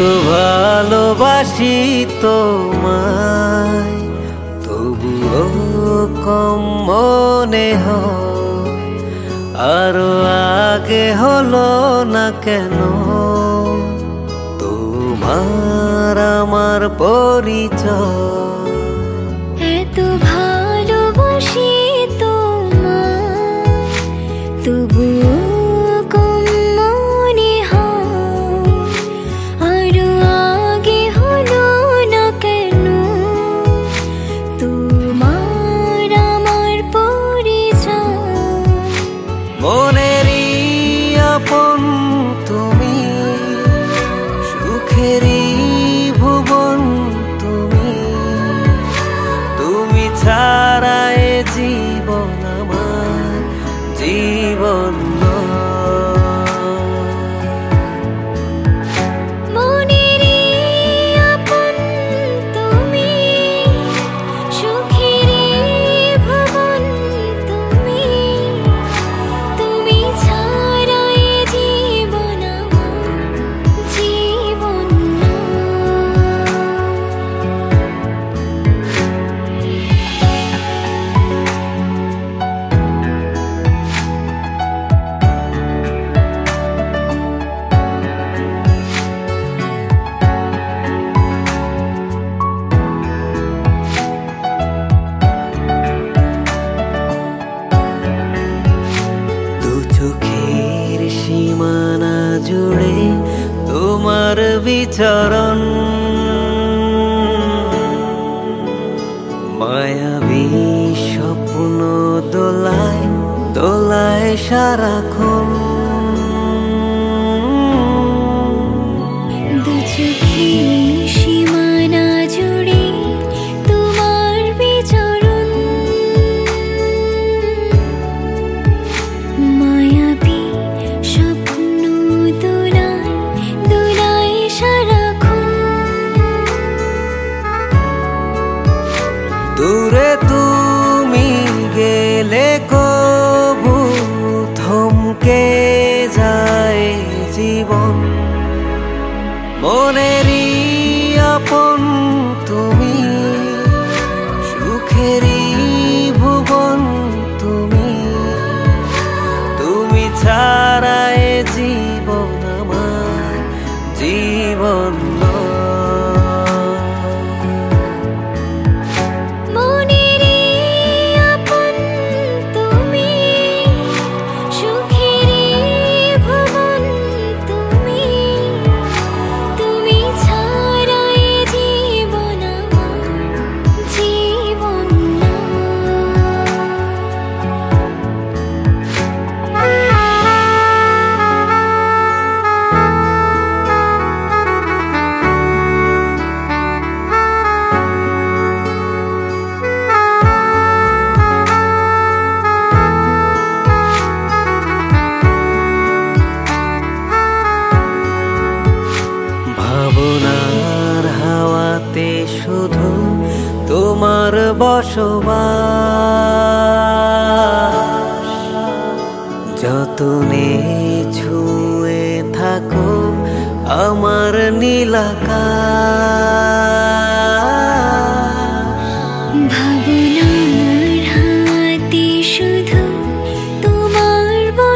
ভালোবাসি তোমায়, তবুও কম মনে হয়। আরো আগে হলো না কেন তোমার আমার পরিচয়? এত ভালোবাসি তোমায়, তবুও কম মনে হয়। আরো আগে হলো না কেন তোমার আমার পরিচয়? মনেরই আপন তুমি, সুখেরই ভুবন তুমি, তুমি ছাড়া এ জীবন আমার জীবন মনেরই আপন তুমি, সুখেরই ভুবন তুমি, তুমি ছাড়া এ জীবন আমার জীবন চোখের সীমানা জুড়ে তোমার বিচরণ, মায়াবী স্বপ্ন দোলায় দোলায় সারাক্ষণ। দু চোখের সীমানা জুড়ে তোমার বিচরণ, মায়াবী স্বপ্ন দোলায় দোলায় সারাক্ষণ। দূরে তুমি গেলে কবু থমকে যায় জীবন, মনেরই আপন তুমি, সুখেরই ভুবন তুমি, তুমি ছাড়া এ জীবন আমার জীবন মনেরই আপন তুমি, সুখেরই ভুবন তুমি, তুমি ছাড়া এ জীবন আমার জীবন ভাবনার হাওয়াতে শুধু তোমার বসবাস, যতনে ছুঁয়ে থাকো আমার নীল আকাশ। ভাবনার হাতে শুধু তোমার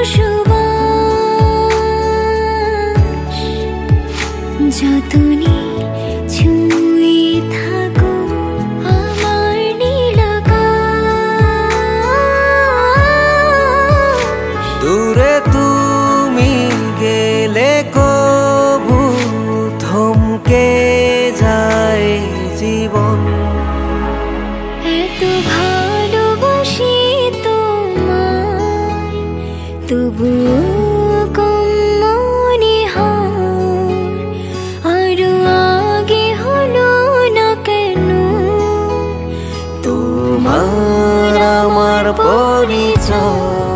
বসবাস, যতনে ছুঁয়ে থাকো আমার নীল আকাশ। দূরে তুমি গেলে কবু থমকে যায় জীবন, এত ভালোবাসি তোমায়, তবুও কম মনে হয়। আরো আগে হলো না কেন তোমার আমার পরিচয়?